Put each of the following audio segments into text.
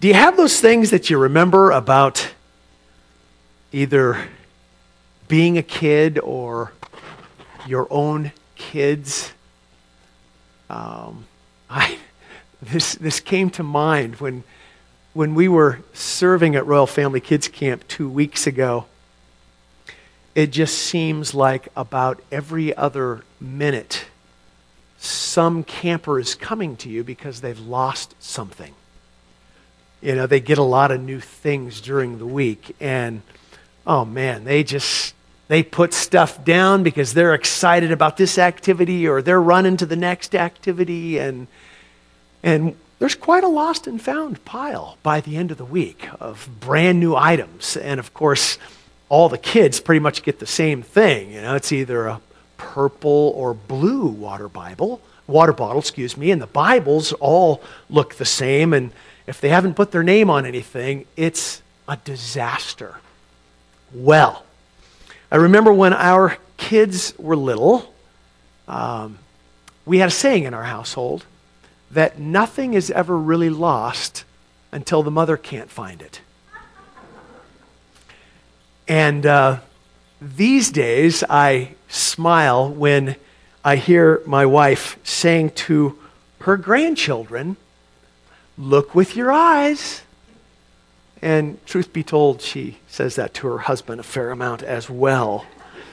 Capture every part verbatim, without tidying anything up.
Do you have those things that you remember about either being a kid or your own kids? Um, I this this came to mind when when we were serving at Royal Family Kids Camp two weeks ago. It just seems like about every other minute, some camper is coming to you because they've lost something. You know, they get a lot of new things during the week, and oh man, they just, they put stuff down because they're excited about this activity or they're running to the next activity, and and there's quite a lost and found pile by the end of the week of brand new items. And of course, all the kids pretty much get the same thing. You know, it's either a purple or blue water Bible, water bottle, excuse me, and the Bibles all look the same. And if they haven't put their name on anything, it's a disaster. Well, I remember when our kids were little, um, we had a saying in our household that nothing is ever really lost until the mother can't find it. And uh, these days, I smile when I hear my wife saying to her grandchildren, "Look with your eyes." And truth be told, she says that to her husband a fair amount as well.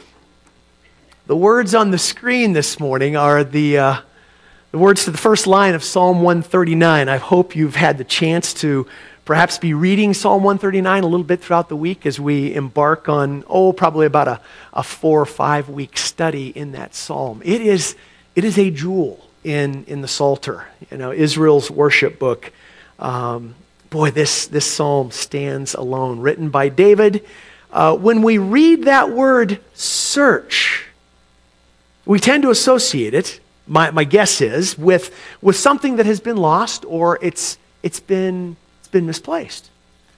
The words on the screen this morning are the, uh, the words to the first line of Psalm one thirty-nine. I hope you've had the chance to perhaps be reading Psalm one thirty-nine a little bit throughout the week as we embark on, oh, probably about a, a four or five week study in that psalm. It is, it is a jewel in, in the Psalter, you know, Israel's worship book. Um, boy, this, this psalm stands alone, written by David. Uh, when we read that word search, we tend to associate it, my, my guess is, with, with something that has been lost or it's, it's been... been misplaced.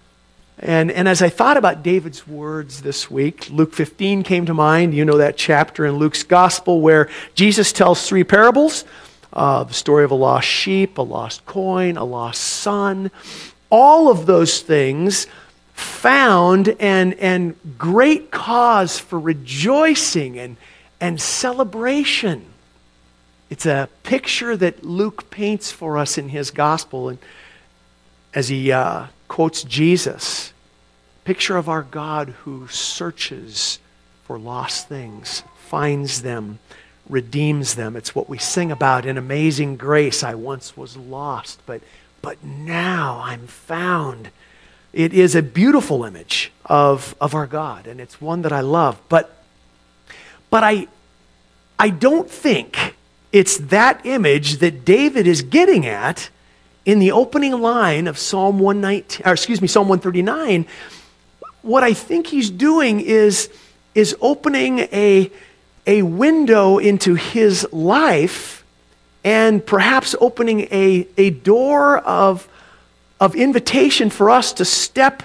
And, and as I thought about David's words this week, Luke fifteen came to mind. You know that chapter in Luke's gospel where Jesus tells three parables. Uh, the story of a lost sheep, a lost coin, a lost son. All of those things found and, and great cause for rejoicing and, and celebration. It's a picture that Luke paints for us in his gospel. And as he uh, quotes Jesus, picture of our God who searches for lost things, finds them, redeems them. It's what we sing about in Amazing Grace. I once was lost, but, but now I'm found. It is a beautiful image of, of our God, and it's one that I love. But, but I, I don't think it's that image that David is getting at in the opening line of Psalm one nineteen, or excuse me, Psalm one thirty-nine. What I think he's doing is, is opening a, a window into his life and perhaps opening a, a door of, of invitation for us to step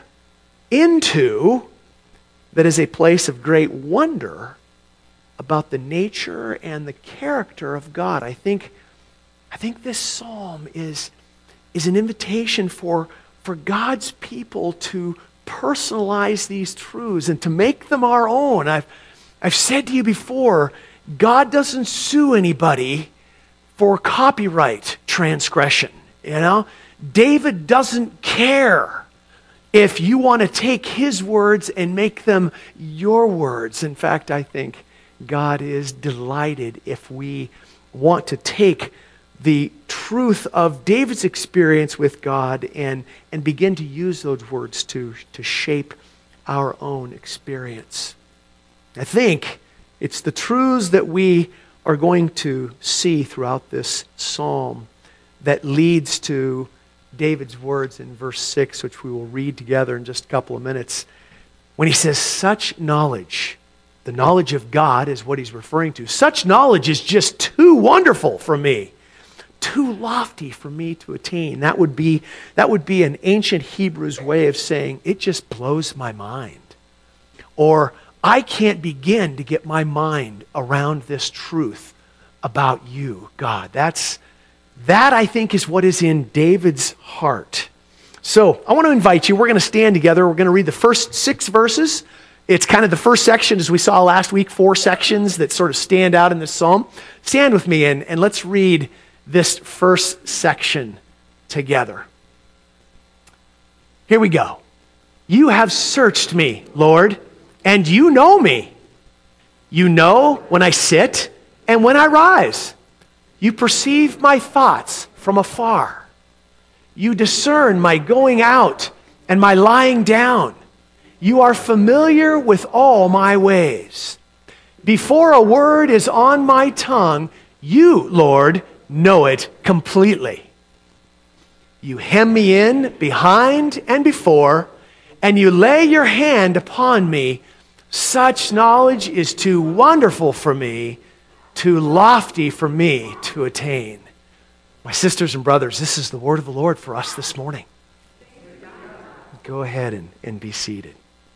into that is a place of great wonder about the nature and the character of God. I think, I think this psalm is is an invitation for, for God's people to personalize these truths and to make them our own. I've, I've said to you before, God doesn't sue anybody for copyright transgression. You know, David doesn't care if you want to take his words and make them your words. In fact, I think God is delighted if we want to take the truth of David's experience with God and, and begin to use those words to, to shape our own experience. I think it's the truths that we are going to see throughout this psalm that leads to David's words in verse six, which we will read together in just a couple of minutes, when he says, such knowledge, the knowledge of God is what he's referring to. Such knowledge is just too wonderful for me. Too lofty for me to attain. That would be, that would be an ancient Hebrew's way of saying, it just blows my mind. Or, I can't begin to get my mind around this truth about you, God. That's, that, I think, is what is in David's heart. So I want to invite you. We're going to stand together. We're going to read the first six verses. It's kind of the first section, as we saw last week, four sections that sort of stand out in this psalm. Stand with me and, and let's read this first section together. Here we go. You have searched me, Lord, and you know me. You know when I sit and when I rise. You perceive my thoughts from afar. You discern my going out and my lying down. You are familiar with all my ways. Before a word is on my tongue, you, Lord, know it completely. You hem me in behind and before, and you lay your hand upon me. Such knowledge is too wonderful for me, too lofty for me to attain. My sisters and brothers, this is the word of the Lord for us this morning. Go ahead and, and be seated.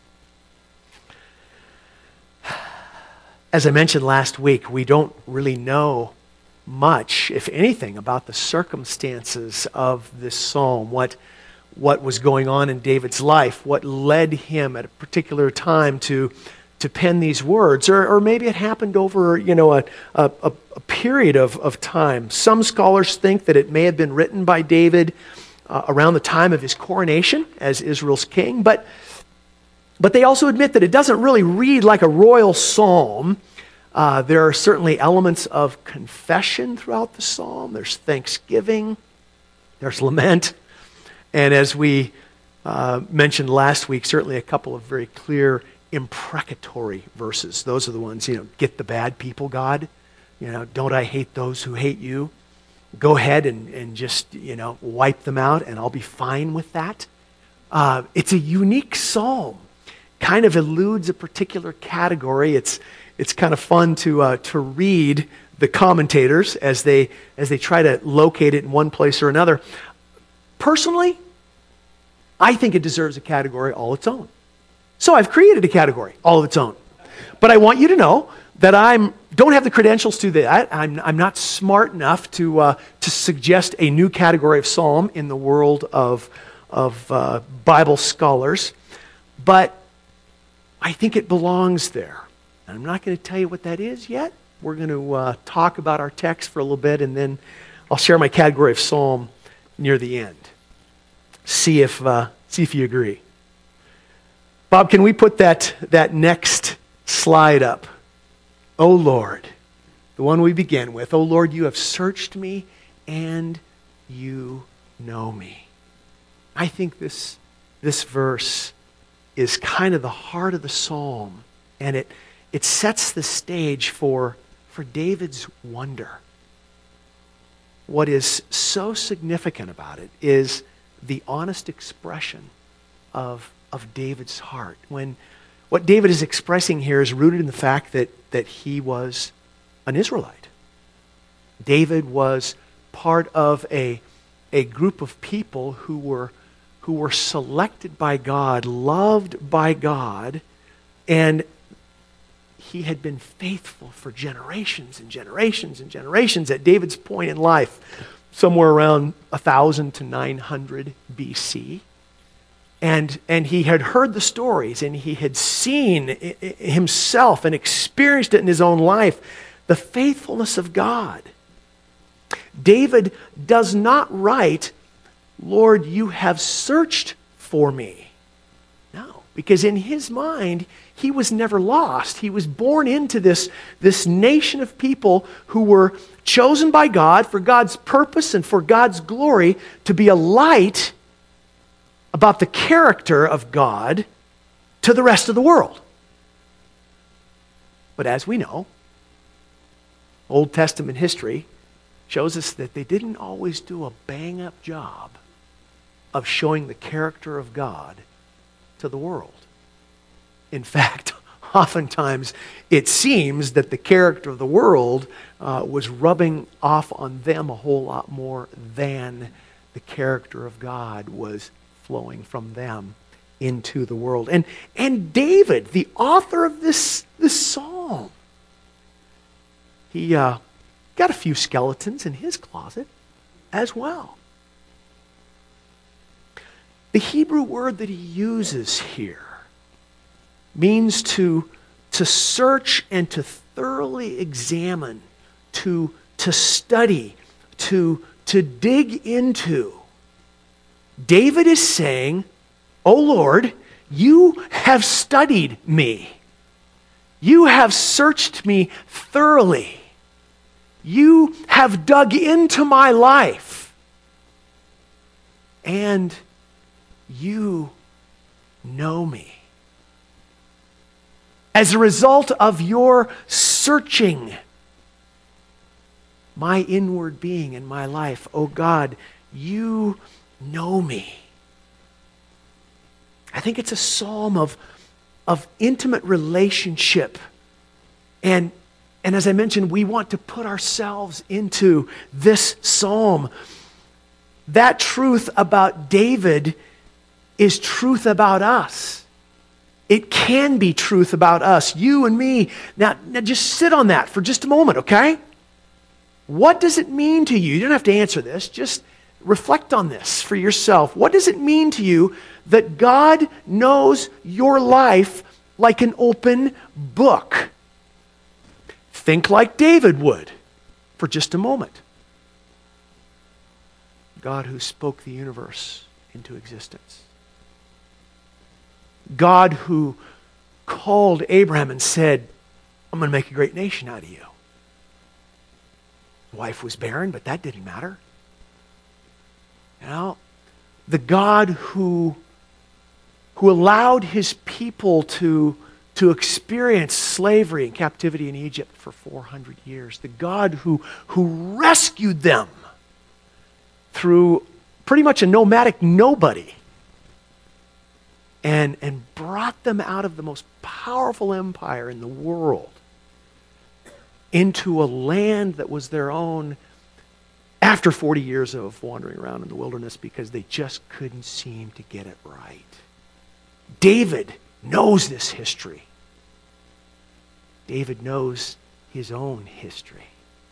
As I mentioned last week, we don't really know much, if anything, about the circumstances of this psalm, what, what was going on in David's life, what led him at a particular time to, to pen these words, or, or maybe it happened over, you know, a, a, a period of, of time. Some scholars think that it may have been written by David uh, around the time of his coronation as Israel's king, but But they also admit that it doesn't really read like a royal psalm. Uh, there are certainly elements of confession throughout the psalm. There's thanksgiving. There's lament. And as we uh, mentioned last week, certainly a couple of very clear imprecatory verses. Those are the ones, you know, get the bad people, God. You know, don't I hate those who hate you? Go ahead and, and just, you know, wipe them out and I'll be fine with that. Uh, it's a unique psalm. Kind of eludes a particular category. It's it's kind of fun to uh, to read the commentators as they as they try to locate it in one place or another. Personally, I think it deserves a category all its own. So I've created a category all of its own. But I want you to know that I'm don't have the credentials to that. I'm I'm not smart enough to uh, to suggest a new category of psalm in the world of of uh, Bible scholars, but I think it belongs there. And I'm not going to tell you what that is yet. We're going to uh, talk about our text for a little bit, and then I'll share my category of psalm near the end. See if uh, see if you agree. Bob, can we put that, that next slide up? O Lord, the one we begin with. O Lord, you have searched me, and you know me. I think this, this verse is kind of the heart of the psalm, and it it sets the stage for, for David's wonder. What is so significant about it is the honest expression of, of David's heart. When what David is expressing here is rooted in the fact that, that he was an Israelite. David was part of a, a group of people who were who were selected by God, loved by God, and he had been faithful for generations and generations and generations at David's point in life, somewhere around one thousand to nine hundred B C. And, and he had heard the stories, and he had seen himself and experienced it in his own life, the faithfulness of God. David does not write, Lord, you have searched for me. No, because in his mind, he was never lost. He was born into this, this nation of people who were chosen by God for God's purpose and for God's glory to be a light about the character of God to the rest of the world. But as we know, Old Testament history shows us that they didn't always do a bang-up job of showing the character of God to the world. In fact, oftentimes it seems that the character of the world uh, was rubbing off on them a whole lot more than the character of God was flowing from them into the world. And, and David, the author of this, this psalm, he uh, got a few skeletons in his closet as well. The Hebrew word that he uses here means to, to search and to thoroughly examine, to, to study, to, to dig into. David is saying, "O Lord, you have studied me. You have searched me thoroughly. You have dug into my life. And you know me. As a result of your searching my inward being and my life, oh God, you know me." I think it's a psalm of, of intimate relationship. And, and as I mentioned, we want to put ourselves into this psalm. That truth about David is truth about us. It can be truth about us, you and me. Now, now just sit on that for just a moment, okay? What does it mean to you? You don't have to answer this. Just reflect on this for yourself. What does it mean to you that God knows your life like an open book? Think like David would for just a moment. God who spoke the universe into existence. God who called Abraham and said, "I'm going to make a great nation out of you." Wife was barren, but that didn't matter. You know, the God who, who allowed his people to, to experience slavery and captivity in Egypt for four hundred years. The God who, who rescued them through pretty much a nomadic nobody and, and brought them out of the most powerful empire in the world into a land that was their own after forty years of wandering around in the wilderness because they just couldn't seem to get it right. David knows this history. David knows his own history.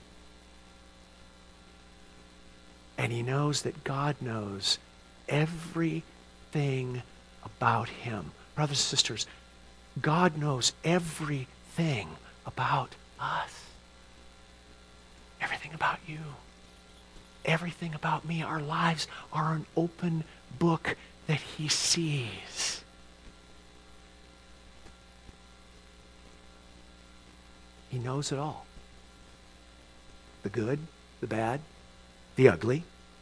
And he knows that God knows everything about him. Brothers and sisters, God knows everything about us. Everything about you. Everything about me. Our lives are an open book that he sees. He knows it all. The good, the bad, the ugly.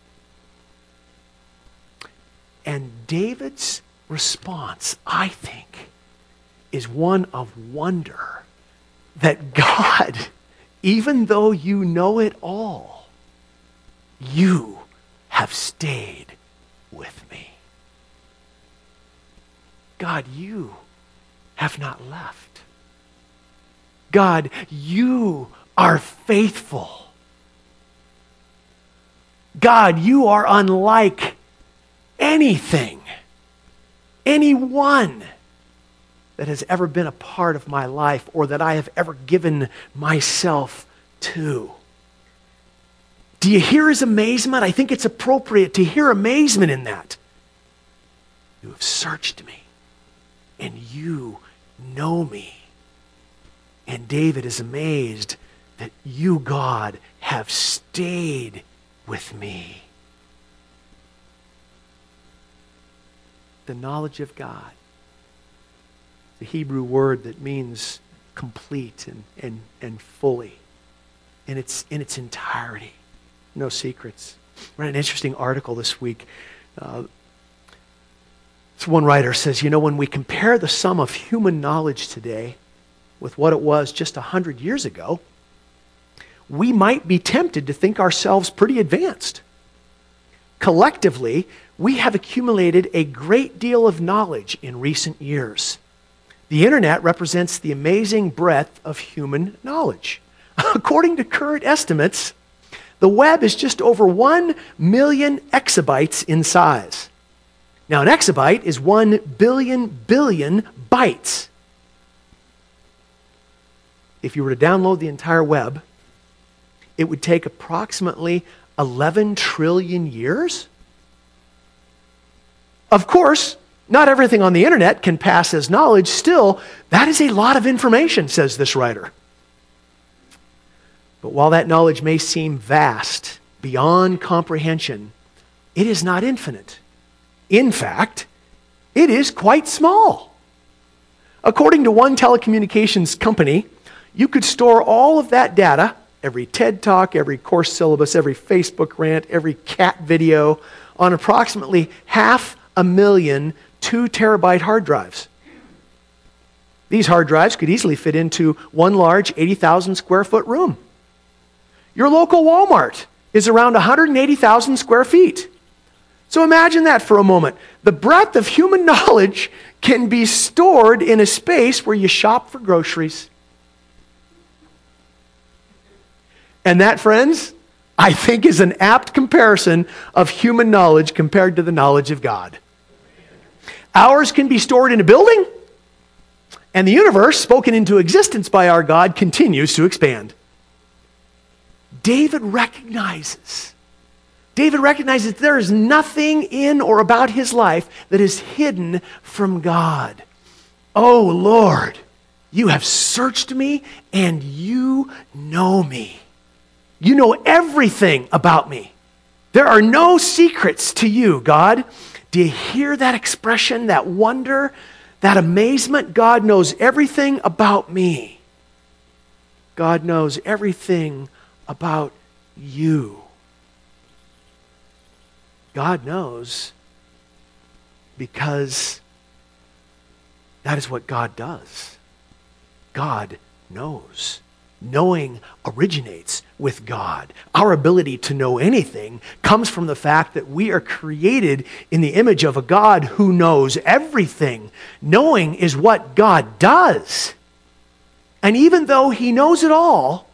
And David's response, I think, is one of wonder that God, even though you know it all, you have stayed with me. God, you have not left. God, you are faithful. God, you are unlike anything, anyone that has ever been a part of my life or that I have ever given myself to. Do you hear his amazement? I think it's appropriate to hear amazement in that. You have searched me, and you know me. And David is amazed that you, God, have stayed with me. The knowledge of God, the Hebrew word that means complete and, and, and fully, in its, in its entirety. No secrets. I read an interesting article this week. Uh, this one writer says, you know, when we compare the sum of human knowledge today with what it was just a hundred years ago, we might be tempted to think ourselves pretty advanced. Collectively, we have accumulated a great deal of knowledge in recent years. The internet represents the amazing breadth of human knowledge. According to current estimates, the web is just over one million exabytes in size. Now, an exabyte is one billion billion bytes. If you were to download the entire web, it would take approximately eleven trillion years. Of course, not everything on the internet can pass as knowledge. Still, that is a lot of information, says this writer. But while that knowledge may seem vast, beyond comprehension, it is not infinite. In fact, it is quite small. According to one telecommunications company, you could store all of that data, every TED Talk, every course syllabus, every Facebook rant, every cat video, on approximately half a million two terabyte hard drives. These hard drives could easily fit into one large eighty thousand square foot room. Your local Walmart is around one hundred eighty thousand square feet. So imagine that for a moment. The breadth of human knowledge can be stored in a space where you shop for groceries. And that, friends, I think is an apt comparison of human knowledge compared to the knowledge of God. Ours can be stored in a building, and the universe, spoken into existence by our God, continues to expand. David recognizes, David recognizes there is nothing in or about his life that is hidden from God. Oh Lord, you have searched me and you know me. You know everything about me. There are no secrets to you, God. Do you hear that expression, that wonder, that amazement? God knows everything about me. God knows everything about you. God knows because that is what God does. God knows. Knowing originates with God. Our ability to know anything comes from the fact that we are created in the image of a God who knows everything. Knowing is what God does. And even though He knows it all,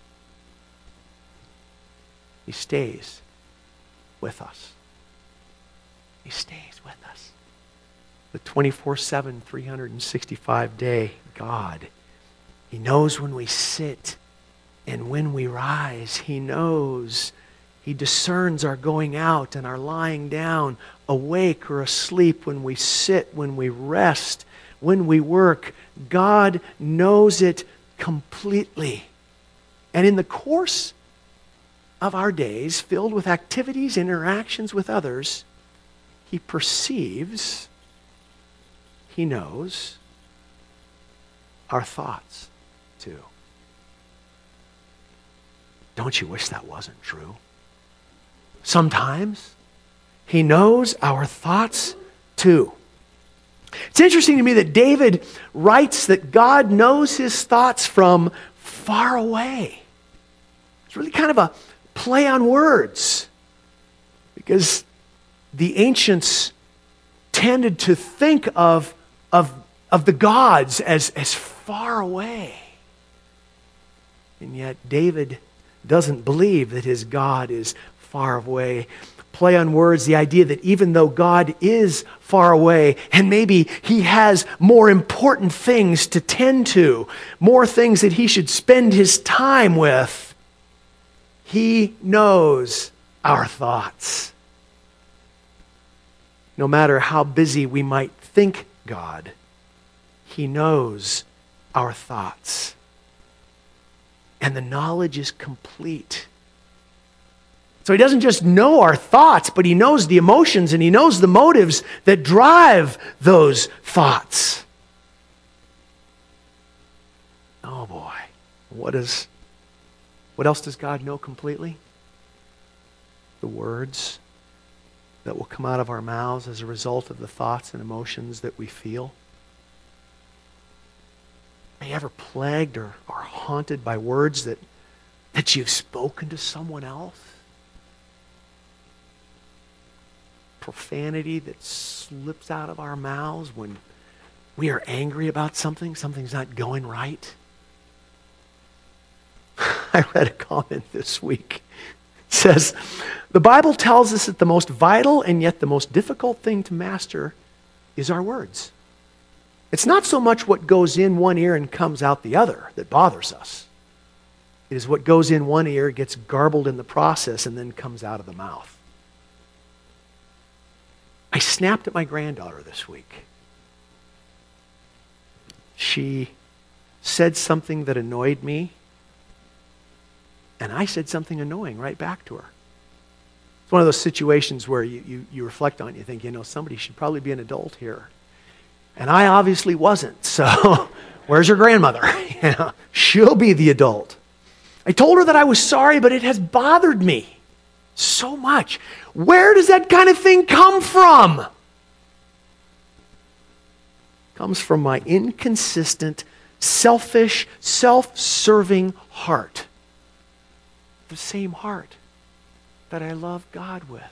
He stays with us. He stays with us. The twenty-four seven, three hundred sixty-five day God. He knows when we sit and when we rise. He knows. He discerns our going out and our lying down, awake or asleep, when we sit, when we rest, when we work. God knows it completely. And in the course of our days, filled with activities, interactions with others, He perceives, He knows our thoughts too. Don't you wish that wasn't true? Sometimes He knows our thoughts too. It's interesting to me that David writes that God knows his thoughts from far away. It's really kind of a play on words, because the ancients tended to think of, of, of the gods as, as far away. And yet David doesn't believe that his God is far away. Play on words, the idea that even though God is far away, and maybe He has more important things to tend to, more things that He should spend His time with, He knows our thoughts. No matter how busy we might think God, He knows our thoughts. And the knowledge is complete. So He doesn't just know our thoughts, but He knows the emotions and He knows the motives that drive those thoughts. Oh boy, what is, what else does God know completely? The words that will come out of our mouths as a result of the thoughts and emotions that we feel. Are you ever plagued or, or haunted by words that, that you've spoken to someone else? Profanity that slips out of our mouths when we are angry about something, something's not going right. I read a comment this week. It says, the Bible tells us that the most vital and yet the most difficult thing to master is our words. It's not so much what goes in one ear and comes out the other that bothers us. It is what goes in one ear, gets garbled in the process, and then comes out of the mouth. I snapped at my granddaughter this week. She said something that annoyed me, and I said something annoying right back to her. It's one of those situations where you, you, you reflect on it, you think, you know, somebody should probably be an adult here. And I obviously wasn't, so where's your grandmother? You know, she'll be the adult. I told her that I was sorry, but it has bothered me so much. Where does that kind of thing come from? It comes from my inconsistent, selfish, self-serving heart. The same heart that I love God with.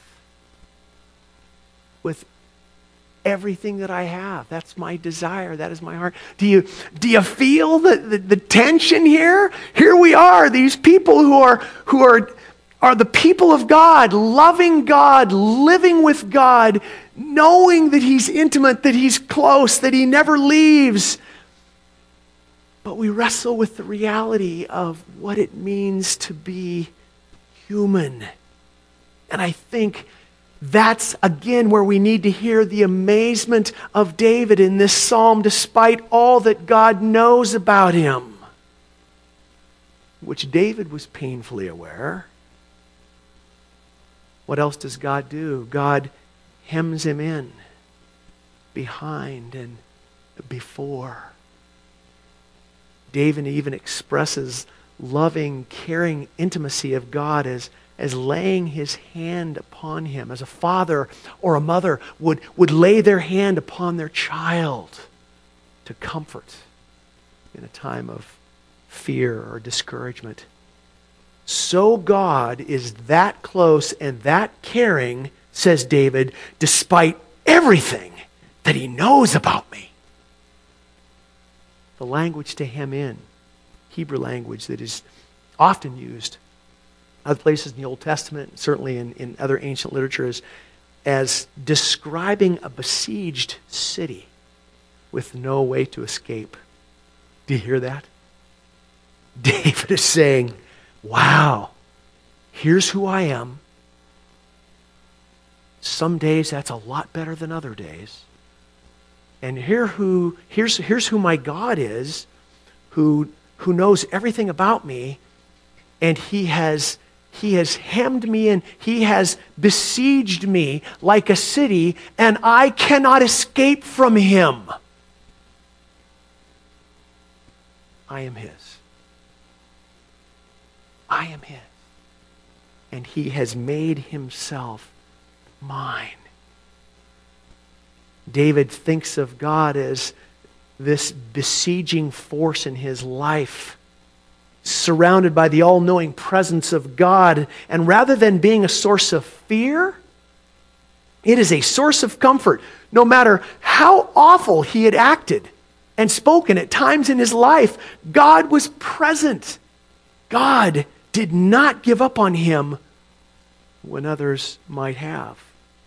With everything that I have. That's my desire. That is my heart. Do you, do you feel the, the, the tension here? Here we are, these people who are who are are the people of God, loving God, living with God, knowing that He's intimate, that He's close, that He never leaves. But we wrestle with the reality of what it means to be human. And I think that's, again, where we need to hear the amazement of David in this psalm, despite all that God knows about him, which David was painfully aware. What else does God do? God hems him in, behind and before. David even expresses loving, caring intimacy of God as as laying his hand upon him, as a father or a mother would, would lay their hand upon their child to comfort in a time of fear or discouragement. So God is that close and that caring, says David, despite everything that He knows about me. The language to hem in, Hebrew language that is often used other places in the Old Testament, certainly in, in other ancient literatures, as describing a besieged city with no way to escape. Do you hear that? David is saying, wow, here's who I am. Some days that's a lot better than other days. And here who here's here's who my God is, who who knows everything about me, and He has He has hemmed me in. He has besieged me like a city, and I cannot escape from Him. I am His. I am His. And He has made Himself mine. David thinks of God as this besieging force in his life, surrounded by the all-knowing presence of God. And rather than being a source of fear, it is a source of comfort. No matter how awful he had acted and spoken at times in his life, God was present. God did not give up on him when others might have.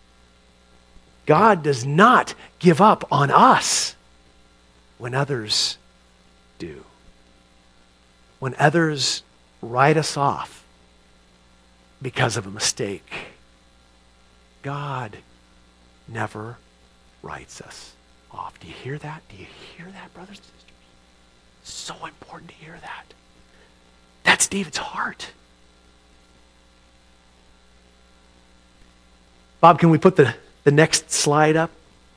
God does not give up on us when others do. When others write us off because of a mistake, God never writes us off. Do you hear that? Do you hear that, brothers and sisters? So important to hear that. That's David's heart. Bob, can we put the, the next slide up?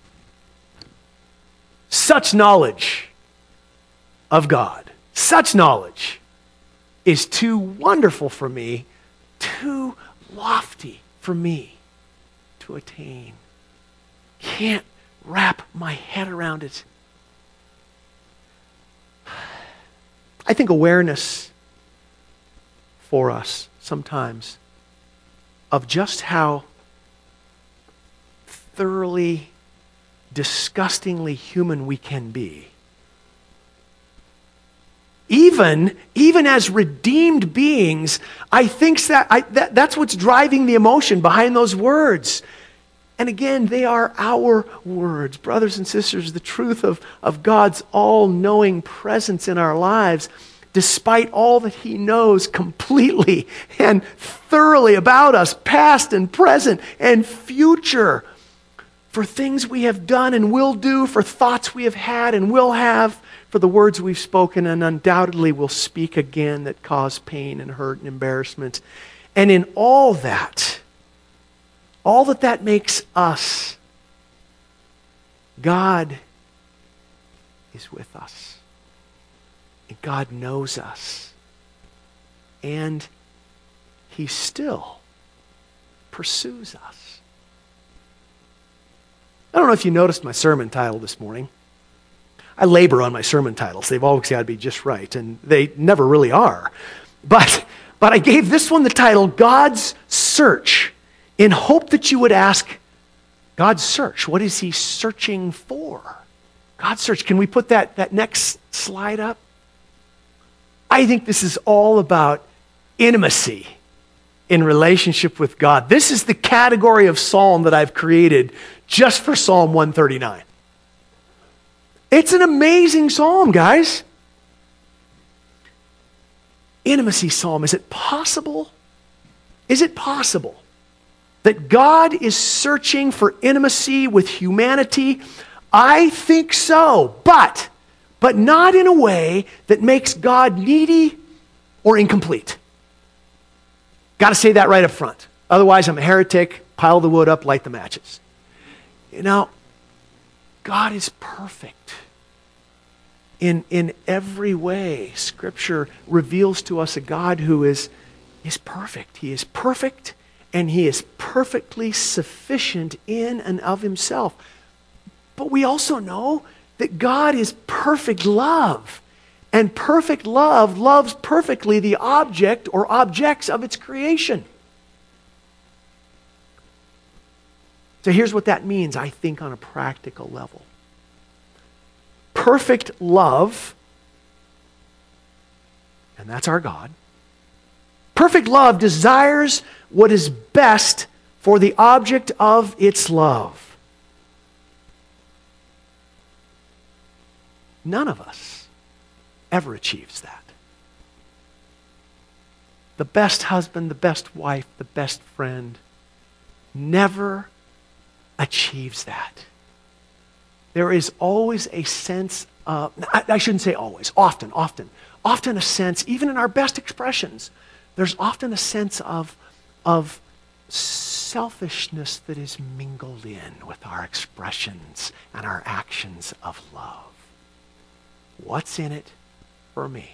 Such knowledge of God, such knowledge is too wonderful for me, too lofty for me to attain. Can't wrap my head around it. I think awareness for us sometimes of just how thoroughly, disgustingly human we can be. Even, even as redeemed beings, I think that, I, that that's what's driving the emotion behind those words. And again, they are our words. Brothers and sisters, the truth of, of God's all-knowing presence in our lives, despite all that He knows completely and thoroughly about us, past and present and future, for things we have done and will do, for thoughts we have had and will have, for the words we've spoken and undoubtedly will speak again that cause pain and hurt and embarrassment. And in all that, all that that makes us, God is with us. And God knows us. And He still pursues us. I don't know if you noticed my sermon title this morning. I labor on my sermon titles. They've always got to be just right, and they never really are. But, but I gave this one the title, God's Search, in hope that you would ask, God's search, what is He searching for? God's search. Can we put that, that next slide up? I think this is all about intimacy in relationship with God. This is the category of psalm that I've created just for Psalm one thirty-nine. It's an amazing psalm, guys. Intimacy psalm. Is it possible? Is it possible that God is searching for intimacy with humanity? I think so, but, but not in a way that makes God needy or incomplete. Got to say that right up front. Otherwise, I'm a heretic, pile the wood up, light the matches. You know, God is perfect in, in every way. Scripture reveals to us a God who is, is perfect. He is perfect, and He is perfectly sufficient in and of Himself. But we also know that God is perfect love. And perfect love loves perfectly the object or objects of its creation. So here's what that means, I think, on a practical level. Perfect love, and that's our God. Perfect love desires what is best for the object of its love. None of us ever achieves that. The best husband, the best wife, the best friend never achieves that. There is always a sense of, I, I shouldn't say always, often, often, often a sense, even in our best expressions, there's often a sense of, of selfishness that is mingled in with our expressions and our actions of love. What's in it for me?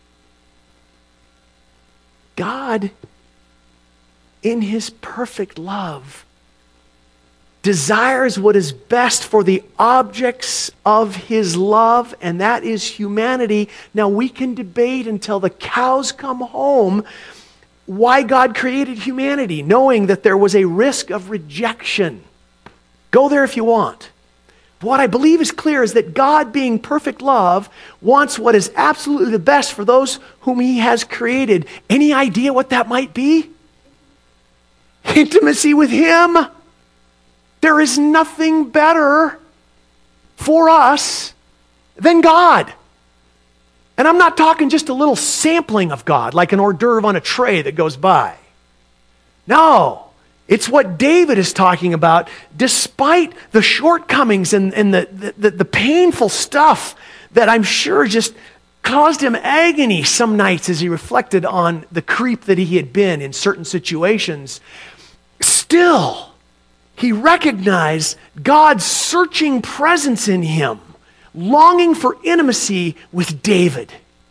God, in His perfect love, desires what is best for the objects of His love, and that is humanity. Now, we can debate until the cows come home why God created humanity, knowing that there was a risk of rejection. Go there if you want. But what I believe is clear is that God, being perfect love, wants what is absolutely the best for those whom He has created. Any idea what that might be? Intimacy with Him. There is nothing better for us than God. And I'm not talking just a little sampling of God, like an hors d'oeuvre on a tray that goes by. No, it's what David is talking about. Despite the shortcomings and, and the, the, the painful stuff that I'm sure just caused him agony some nights as he reflected on the creep that he had been in certain situations, still, he recognized God's searching presence in him, longing for intimacy with David.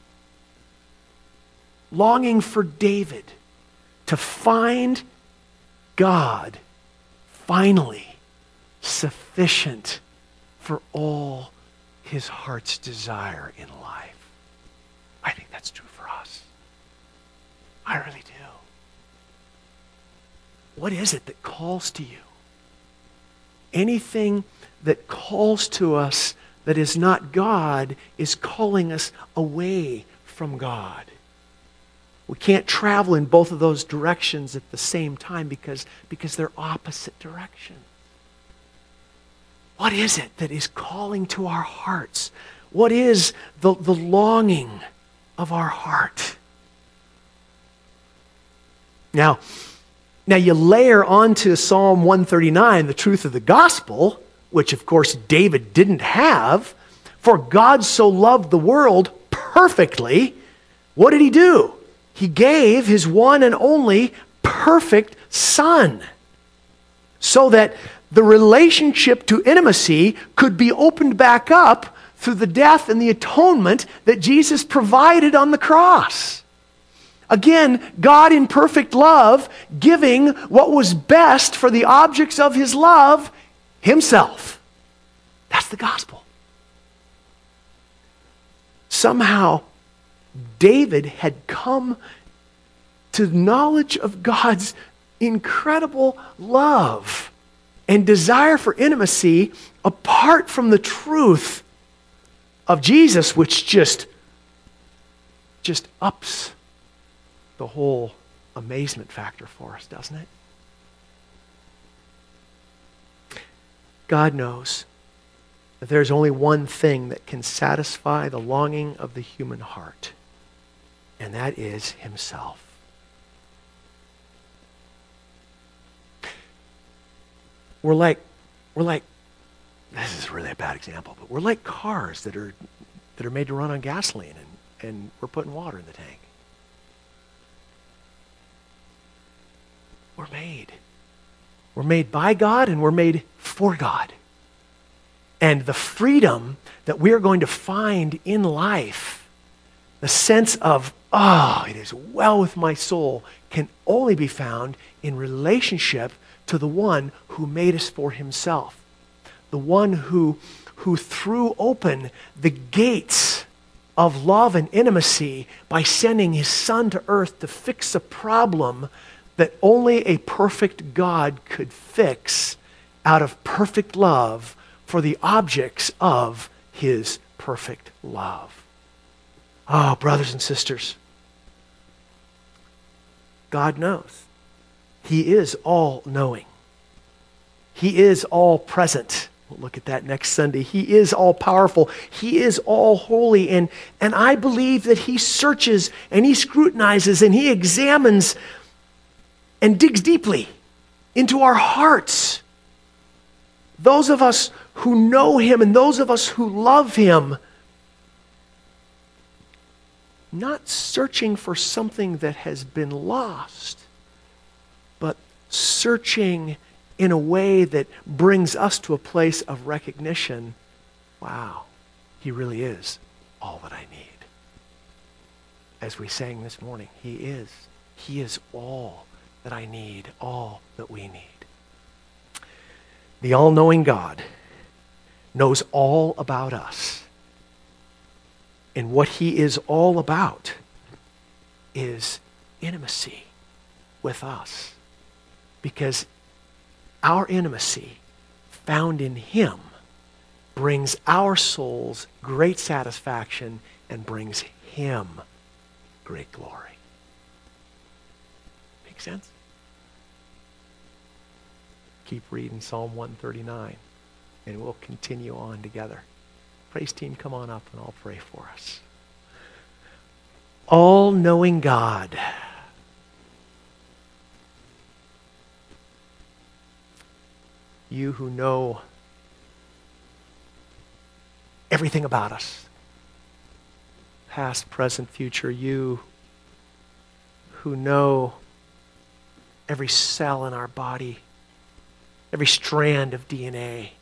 Longing for David to find God finally sufficient for all his heart's desire in life. I think that's true for us. I really do. What is it that calls to you? Anything that calls to us that is not God is calling us away from God. We can't travel in both of those directions at the same time because, because they're opposite directions. What is it that is calling to our hearts? What is the, the longing of our heart? Now, Now you layer onto Psalm one thirty-nine the truth of the gospel, which of course David didn't have. For God so loved the world perfectly. What did he do? He gave his one and only perfect Son, so that the relationship to intimacy could be opened back up through the death and the atonement that Jesus provided on the cross. Again, God in perfect love, giving what was best for the objects of his love, himself. That's the gospel. Somehow, David had come to knowledge of God's incredible love and desire for intimacy apart from the truth of Jesus, which just, just ups the whole amazement factor for us, doesn't it? God knows that there's only one thing that can satisfy the longing of the human heart, and that is himself. We're like, we're like, this is really a bad example, but we're like cars that are that are made to run on gasoline, and, and we're putting water in the tank. We're made. We're made by God and we're made for God. And the freedom that we are going to find in life, the sense of, oh, it is well with my soul, can only be found in relationship to the one who made us for himself. The one who, who threw open the gates of love and intimacy by sending his Son to earth to fix a problem that only a perfect God could fix out of perfect love for the objects of his perfect love. Oh, brothers and sisters, God knows. He is all-knowing. He is all-present. We'll look at that next Sunday. He is all-powerful. He is all-holy. And, and I believe that he searches and he scrutinizes and he examines and digs deeply into our hearts. Those of us who know him and those of us who love him, not searching for something that has been lost, but searching in a way that brings us to a place of recognition. Wow, he really is all that I need. As we sang this morning, he is. He is all that I need, all that we need. The all-knowing God knows all about us. And what he is all about is intimacy with us. Because our intimacy found in him brings our souls great satisfaction and brings him great glory. Make sense? Keep reading Psalm one thirty-nine, and we'll continue on together. Praise team, come on up and I'll pray for us. All-knowing God, you who know everything about us, past, present, future, you who know every cell in our body, every strand of D N A,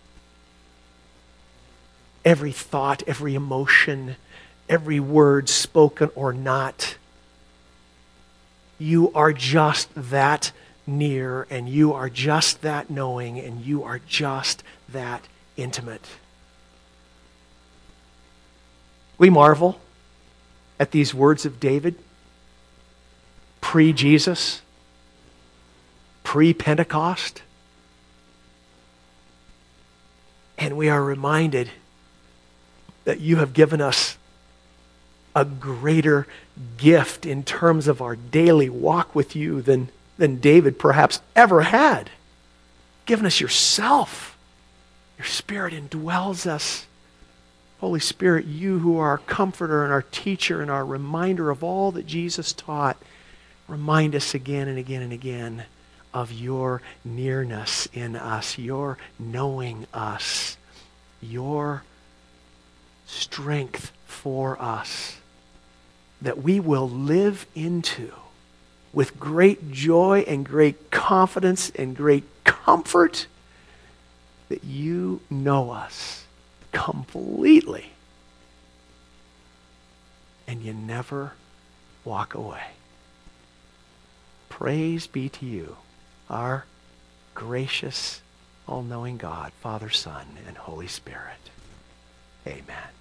every thought, every emotion, every word spoken or not. You are just that near, and you are just that knowing, and you are just that intimate. We marvel at these words of David, pre-Jesus, pre-Pentecost, and we are reminded that you have given us a greater gift in terms of our daily walk with you than, than David perhaps ever had. Given us yourself. Your Spirit indwells us. Holy Spirit, you who are our comforter and our teacher and our reminder of all that Jesus taught, remind us again and again and again of your nearness in us, your knowing us, your strength for us, that we will live into with great joy and great confidence and great comfort, that you know us completely and you never walk away. Praise be to you, our gracious, all-knowing God, Father, Son, and Holy Spirit. Amen.